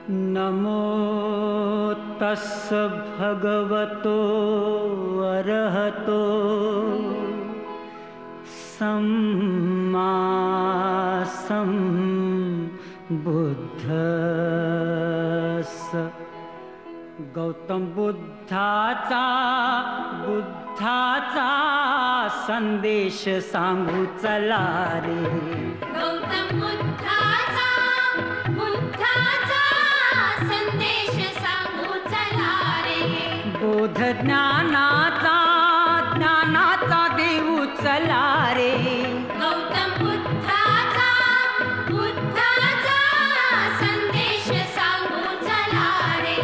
नमो तस्स भगवतो अरहतो सम्मा संबुद्धस्स। गौतम बुद्धाचा संदेश सांगू चला रे। गौतम बुद्धाचा संदेश सांगू चला रे। बोध ज्ञानाचा देऊ चला रे। गौतम बुद्धाचा संदेश सांगू चला रे।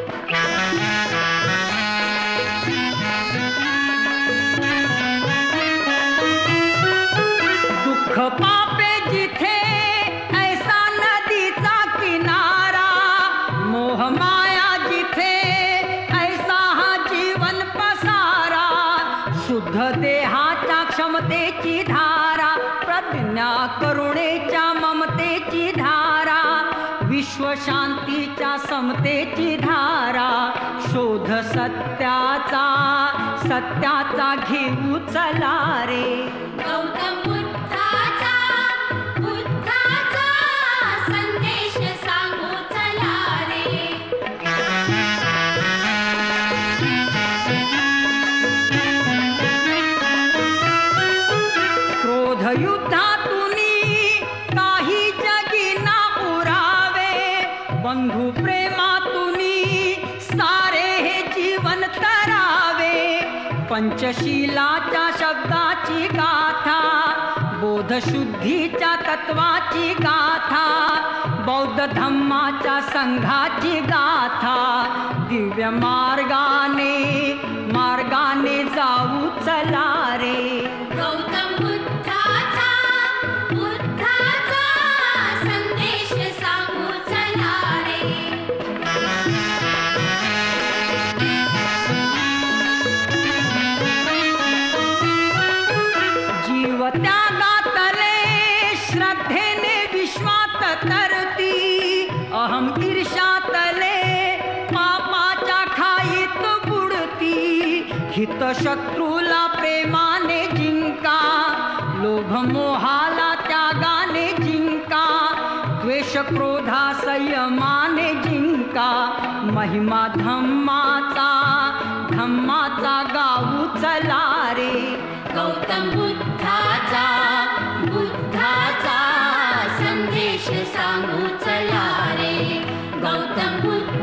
दुःख पापे जिथे ऐसा नदीचा किनारा, मोह माया जिथे ऐसा हा जीवन पसारा। शुद्ध देहाच्या क्षमतेची धारा, प्रज्ञा करुणेच्या ममतेची धारा, विश्व शांतीच्या समतेची धारा। शोध सत्याचा घेऊ चला रे। गौतम बुद्धाचा संदेश सांगू चला रे। क्रोध युद्धातुनी काही जगी ना उरावे, बंधु प्रेमातुनी सारे हे जीवन तरावे। पंचशीलाच्या शब्दाची गाथा, बोधशुद्धीच्या तत्वाची गाथा, बौद्ध धम्माच्या संघाची गाथा। दिव्य मार्गाने जाऊ चला रे। गौतम बुद्धाचा संदेश सांगू चला रे। जीव त्यागातले श्रद्धेने विश्वात तरती, अहम ईर्ष्यातले पापाच्या खाईत बुडती। हित शत्रूला प्रेमाने जिंका, लोभ मोहाला त्यागाने जिंका, द्वेष क्रोधा संयमाने जिंका। महिमा धम्माचा गाऊ चला रे। गौतम बुद्धाचा संदेश सांगू चला रे। गौतम बुद्ध